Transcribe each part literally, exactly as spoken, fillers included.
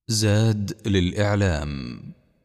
زاد للإعلام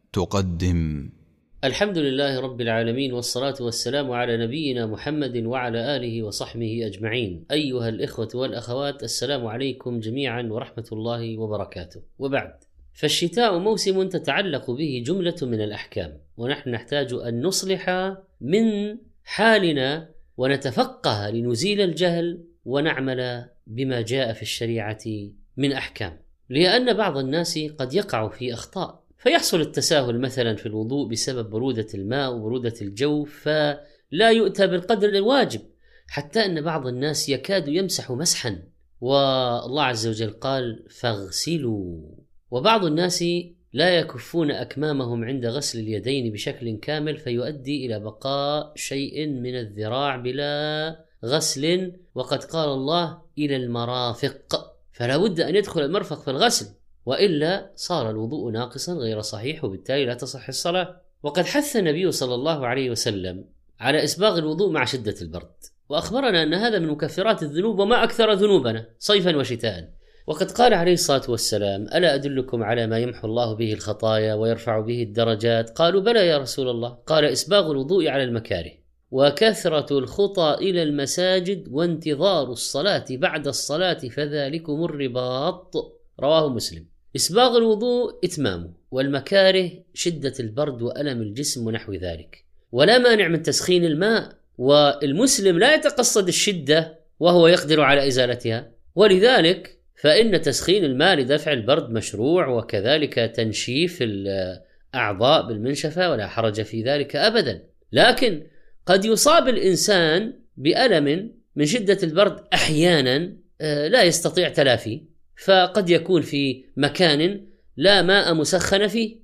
تقدم. الحمد لله رب العالمين، والصلاة والسلام على نبينا محمد وعلى آله وصحبه أجمعين. أيها الإخوة والأخوات، السلام عليكم جميعا ورحمة الله وبركاته. وبعد، فالشتاء موسم تتعلق به جملة من الأحكام، ونحن نحتاج أن نصلح من حالنا ونتفقه لنزيل الجهل ونعمل بما جاء في الشريعة من أحكام، لأن بعض الناس قد يقع في أخطاء، فيحصل التساهل مثلا في الوضوء بسبب برودة الماء وبرودة الجو، فلا يؤتى بالقدر الواجب، حتى أن بعض الناس يكاد يمسح مسحا، والله عز وجل قال فاغسلوا. وبعض الناس لا يكفون أكمامهم عند غسل اليدين بشكل كامل، فيؤدي إلى بقاء شيء من الذراع بلا غسل، وقد قال الله إلى المرافق، فلا بد أن يدخل المرفق في الغسل، وإلا صار الوضوء ناقصا غير صحيح، وبالتالي لا تصح الصلاة. وقد حث النبي صلى الله عليه وسلم على إسباغ الوضوء مع شدة البرد، وأخبرنا أن هذا من مكفرات الذنوب، وما أكثر ذنوبنا صيفا وشتاء. وقد قال عليه الصلاة والسلام: ألا أدلكم على ما يمحو الله به الخطايا ويرفع به الدرجات؟ قالوا: بلى يا رسول الله. قال: إسباغ الوضوء على المكاره، وكثرة الخطى إلى المساجد، وانتظار الصلاة بعد الصلاة، فذلكم الرباط. رواه مسلم. إسباغ الوضوء إتمامه، والمكاره شدة البرد وألم الجسم ونحو ذلك، ولا مانع من تسخين الماء، والمسلم لا يتقصد الشدة وهو يقدر على إزالتها، ولذلك فإن تسخين الماء لدفع البرد مشروع، وكذلك تنشيف الأعضاء بالمنشفة، ولا حرج في ذلك أبدا. لكن قد يصاب الإنسان بألم من شدة البرد أحيانا لا يستطيع تلافي، فقد يكون في مكان لا ماء مسخن فيه،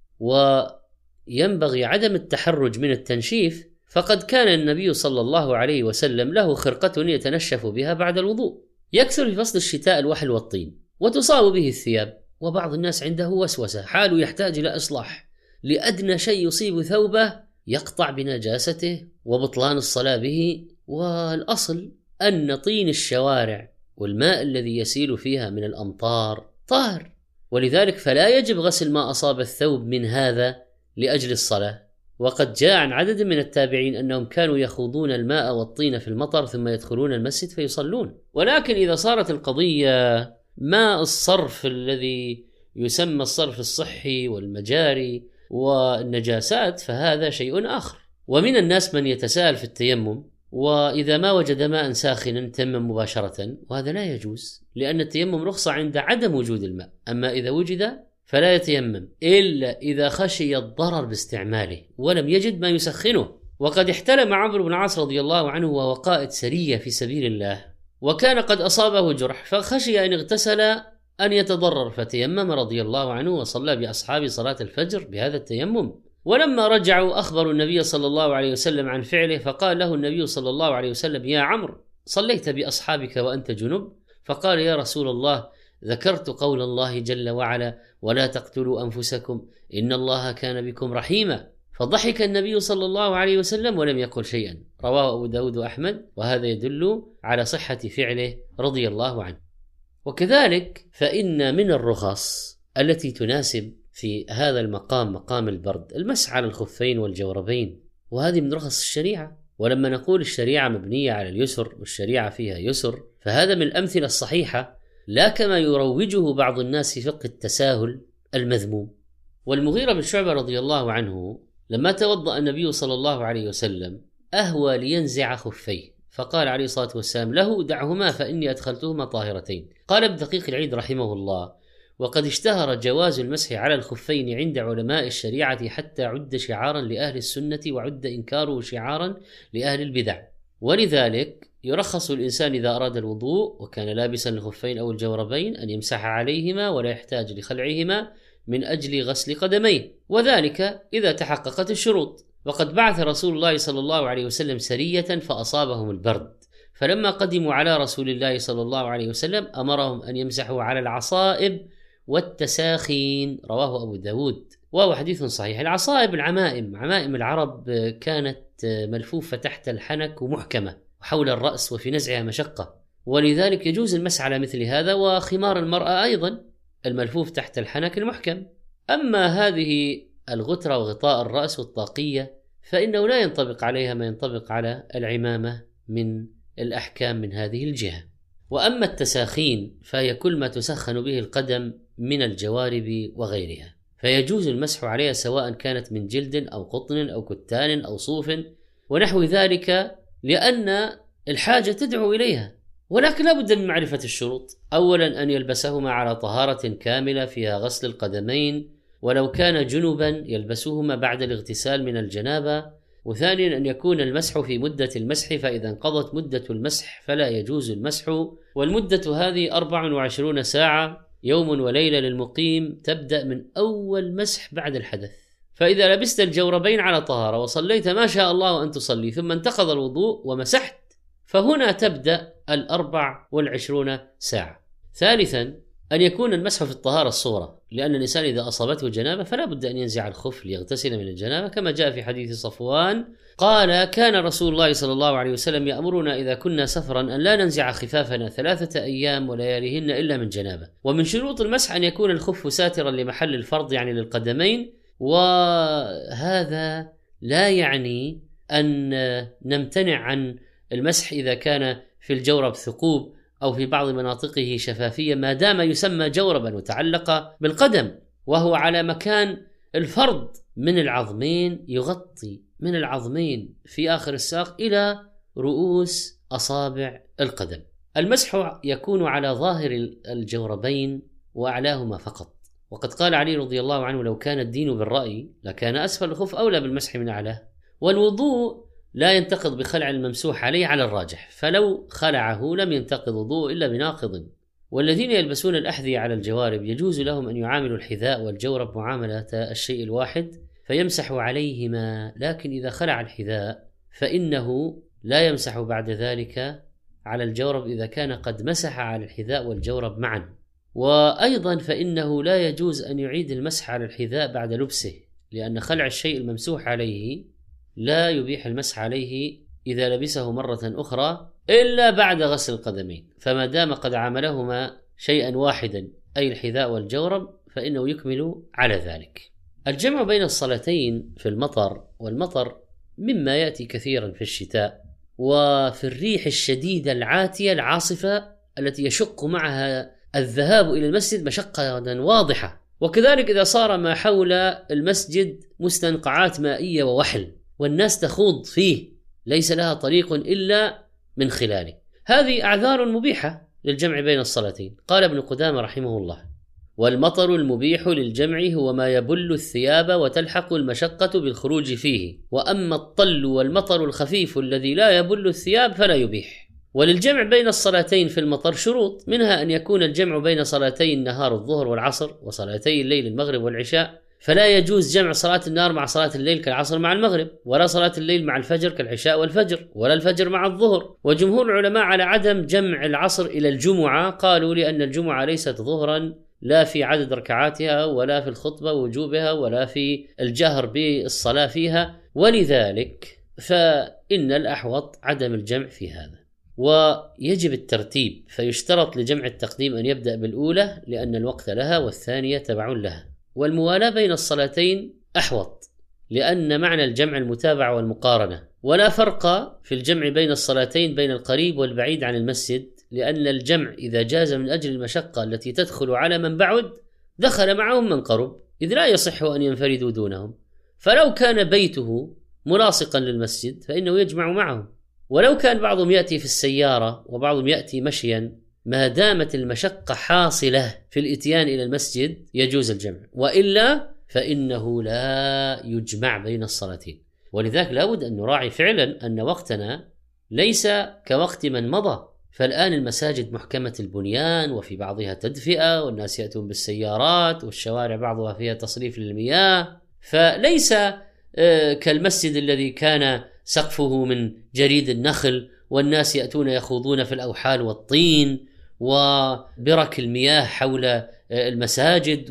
وينبغي عدم التحرج من التنشيف، فقد كان النبي صلى الله عليه وسلم له خرقة يتنشف بها بعد الوضوء. يكثر في فصل الشتاء الوحل والطين، وتصاب به الثياب، وبعض الناس عنده وسوسة، حاله يحتاج إلى إصلاح، لأدنى شيء يصيب ثوبه يقطع بنجاسته وبطلان الصلاة به. والأصل أن طين الشوارع والماء الذي يسيل فيها من الأمطار طاهر، ولذلك فلا يجب غسل ما أصاب الثوب من هذا لأجل الصلاة. وقد جاء عن عدد من التابعين أنهم كانوا يخوضون الماء والطين في المطر ثم يدخلون المسجد فيصلون. ولكن إذا صارت القضية ماء الصرف الذي يسمى الصرف الصحي والمجاري والنجاسات، فهذا شيء آخر. ومن الناس من يتساهل في التيمم، وإذا ما وجد ماء ساخنا تيمم مباشرة، وهذا لا يجوز، لأن التيمم رخصة عند عدم وجود الماء، أما إذا وجد فلا يتيمم إلا إذا خشي الضرر باستعماله ولم يجد ما يسخنه. وقد احتلم عمرو بن العاص رضي الله عنه وهو قائد سرية في سبيل الله، وكان قد أصابه جرح، فخشي أن اغتسل أن يتضرر، فتيمم رضي الله عنه وصلى بأصحاب صلاة الفجر بهذا التيمم. ولما رجعوا أخبروا النبي صلى الله عليه وسلم عن فعله، فقال له النبي صلى الله عليه وسلم: يا عمرو، صليت بأصحابك وأنت جنب؟ فقال: يا رسول الله، ذكرت قول الله جل وعلا: ولا تقتلوا أنفسكم إن الله كان بكم رحيما. فضحك النبي صلى الله عليه وسلم ولم يقل شيئا. رواه أبو داود وأحمد، وهذا يدل على صحة فعله رضي الله عنه. وكذلك فإن من الرخص التي تناسب في هذا المقام، مقام البرد، المسح على الخفين والجوربين، وهذه من رخص الشريعة. ولما نقول الشريعة مبنية على اليسر والشريعة فيها يسر، فهذا من الأمثلة الصحيحة، لا كما يروجه بعض الناس في فقه التساهل المذموم. والمغيرة بن شعبة رضي الله عنه لما توضأ النبي صلى الله عليه وسلم أهوى لينزع خفيه، فقال عليه الصلاة والسلام له: دعهما فإني أدخلتهما طاهرتين. قال ابن دقيق العيد رحمه الله: وقد اشتهر جواز المسح على الخفين عند علماء الشريعة، حتى عد شعارا لأهل السنة، وعد إنكاره شعارا لأهل البدع. ولذلك يرخص الإنسان إذا أراد الوضوء وكان لابسا الخفين أو الجوربين أن يمسح عليهما ولا يحتاج لخلعهما من أجل غسل قدميه، وذلك إذا تحققت الشروط. وقد بعث رسول الله صلى الله عليه وسلم سرية فأصابهم البرد، فلما قدموا على رسول الله صلى الله عليه وسلم أمرهم أن يمسحوا على العصائب والتساخين. رواه أبو داود، وهو حديث صحيح. العصائب العمائم، عمائم العرب كانت ملفوفة تحت الحنك ومحكمة وحول الرأس، وفي نزعها مشقة، ولذلك يجوز المسح على مثل هذا. وخمار المرأة أيضا الملفوف تحت الحنك المحكم. أما هذه الغترة وغطاء الرأس والطاقية فإنه لا ينطبق عليها ما ينطبق على العمامة من الأحكام من هذه الجهة. وأما التساخين فهي كل ما تسخن به القدم من الجوارب وغيرها، فيجوز المسح عليها سواء كانت من جلد أو قطن أو كتان أو صوف ونحو ذلك، لأن الحاجة تدعو إليها. ولكن لا بد من معرفة الشروط. أولا أن يلبسهما على طهارة كاملة فيها غسل القدمين، ولو كان جنبا يلبسهما بعد الاغتسال من الجنابة. وثانيا أن يكون المسح في مدة المسح، فإذا انقضت مدة المسح فلا يجوز المسح. والمدة هذه أربع وعشرون ساعة يوم وليلة للمقيم، تبدأ من أول مسح بعد الحدث. فإذا لبست الجوربين على طهارة وصليت ما شاء الله أن تصلي ثم انتقض الوضوء ومسحت، فهنا تبدأ الأربع والعشرون ساعة. ثالثا أن يكون المسح في الطهارة الصغرى، لأن الإنسان إذا أصابته جنابة فلا بد أن ينزع الخف ليغتسل من الجنابة، كما جاء في حديث صفوان قال: كان رسول الله صلى الله عليه وسلم يأمرنا إذا كنا سفرا أن لا ننزع خفافنا ثلاثة أيام ولياليهن إلا من جنابة. ومن شروط المسح أن يكون الخف ساترا لمحل الفرض يعني للقدمين. وهذا لا يعني أن نمتنع عن المسح إذا كان في الجورب ثقوب أو في بعض مناطقه شفافية، ما دام يسمى جوربا وتعلق بالقدم وهو على مكان الفرض من العظمين، يغطي من العظمين في آخر الساق إلى رؤوس أصابع القدم. المسح يكون على ظاهر الجوربين وأعلاهما فقط. وقد قال علي رضي الله عنه: لو كان الدين بالرأي لكان أسفل الخف أولى بالمسح من أعلاه. والوضوء لا ينتقض بخلع الممسوح عليه على الراجح، فلو خلعه لم ينتقض وضوء إلا بناقض. والذين يلبسون الأحذية على الجوارب يجوز لهم أن يعاملوا الحذاء والجورب معاملة الشيء الواحد فيمسح عليهما، لكن إذا خلع الحذاء فإنه لا يمسح بعد ذلك على الجورب إذا كان قد مسح على الحذاء والجورب معا. وأيضا فإنه لا يجوز أن يعيد المسح على الحذاء بعد لبسه، لأن خلع الشيء الممسوح عليه لا يبيح المسح عليه إذا لبسه مرة أخرى إلا بعد غسل القدمين. فما دام قد عاملهما شيئا واحدا أي الحذاء والجورب فإنه يكمل على ذلك. الجمع بين الصلاتين في المطر، والمطر مما يأتي كثيرا في الشتاء وفي الريح الشديدة العاتية العاصفة التي يشق معها الذهاب إلى المسجد مشقة واضحة. وكذلك إذا صار ما حول المسجد مستنقعات مائية ووحل والناس تخوض فيه ليس لها طريق إلا من خلاله، هذه أعذار مبيحة للجمع بين الصلاتين. قال ابن قدامة رحمه الله: والمطر المبيح للجمع هو ما يبل الثياب وتلحق المشقة بالخروج فيه، وأما الطل والمطر الخفيف الذي لا يبل الثياب فلا يبيح. وللجمع بين الصلاتين في المطر شروط، منها أن يكون الجمع بين صلاتي النهار الظهر والعصر وصلاتي الليل المغرب والعشاء، فلا يجوز جمع صلاة النهار مع صلاة الليل كالعصر مع المغرب، ولا صلاة الليل مع الفجر كالعشاء والفجر، ولا الفجر مع الظهر. وجمهور العلماء على عدم جمع العصر إلى الجمعة، قالوا لأن الجمعة ليست ظهرا لا في عدد ركعاتها ولا في الخطبة وجوبها ولا في الجهر بالصلاة فيها، ولذلك فإن الأحوط عدم الجمع في هذا. ويجب الترتيب، فيشترط لجمع التقديم أن يبدأ بالأولى لأن الوقت لها والثانية تبع لها. والموالاة بين الصلاتين أحوط، لأن معنى الجمع المتابعة والمقارنة. ولا فرق في الجمع بين الصلاتين بين القريب والبعيد عن المسجد، لأن الجمع إذا جاز من أجل المشقة التي تدخل على من بعد دخل معهم من قرب، إذ لا يصح أن ينفردوا دونهم. فلو كان بيته ملاصقا للمسجد فإنه يجمع معهم، ولو كان بعضهم يأتي في السيارة وبعضهم يأتي مشيا، ما دامت المشقة حاصلة في الإتيان إلى المسجد يجوز الجمع، وإلا فإنه لا يجمع بين الصلاتين. ولذلك لا بد أن نراعي فعلا أن وقتنا ليس كوقت من مضى، فالآن المساجد محكمة البنيان وفي بعضها تدفئة والناس يأتون بالسيارات، والشوارع بعضها فيها تصريف للمياه، فليس كالمسجد الذي كان سقفه من جريد النخل والناس يأتون يخوضون في الأوحال والطين وبرك المياه حول المساجد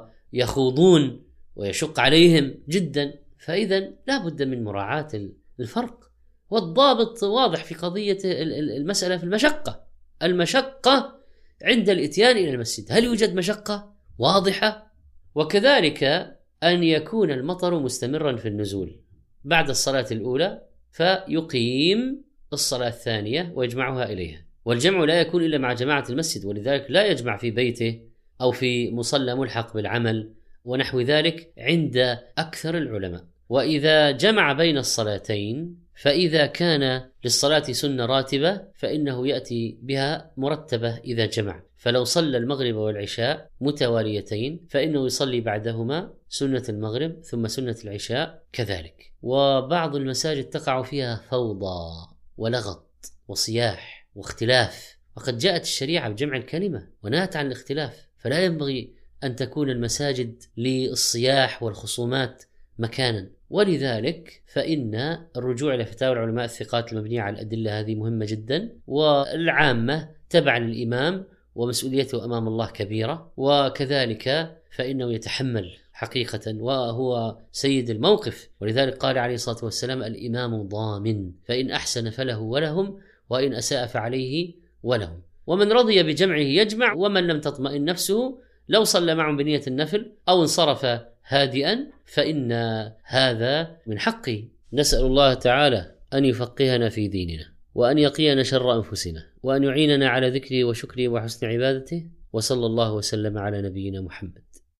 ويخوضون ويشق عليهم جدا. فإذا لا بد من مراعاة الفرق، والضابط واضح في قضية المسألة في المشقة. المشقة عند الإتيان إلى المسجد، هل يوجد مشقة واضحة. وكذلك أن يكون المطر مستمرا في النزول بعد الصلاة الأولى فيقيم الصلاة الثانية ويجمعها إليها، والجمع لا يكون إلا مع جماعة المسجد، ولذلك لا يجمع في بيته أو في مصلى ملحق بالعمل ونحو ذلك عند أكثر العلماء. وإذا جمع بين الصلاتين فإذا كان للصلاة سنة راتبة فإنه يأتي بها مرتبة إذا جمع، فلو صلى المغرب والعشاء متواليتين فإنه يصلي بعدهما سنة المغرب ثم سنة العشاء كذلك. وبعض المساجد تقع فيها فوضى ولغط وصياح واختلاف، وقد جاءت الشريعة بجمع الكلمة ونهت عن الاختلاف، فلا ينبغي أن تكون المساجد للصياح والخصومات مكانا. ولذلك فإن الرجوع إلى فتاوى العلماء الثقات المبنية على الأدلة هذه مهمة جدا، والعامة تبع للإمام ومسؤوليته أمام الله كبيرة، وكذلك فإنه يتحمل حقيقة وهو سيد الموقف، ولذلك قال عليه الصلاة والسلام الإمام ضامن، فإن أحسن فله ولهم وإن أساء فعليه ولهم. ومن رضي بجمعه يجمع، ومن لم تطمئن نفسه لو صلى معهم بنية النفل أو انصرف هادئا فإن هذا من حقه. نسأل الله تعالى أن يفقهنا في ديننا، وأن يقينا شر أنفسنا، وأن يعيننا على ذكره وشكره وحسن عبادته، وصلى الله وسلم على نبينا محمد.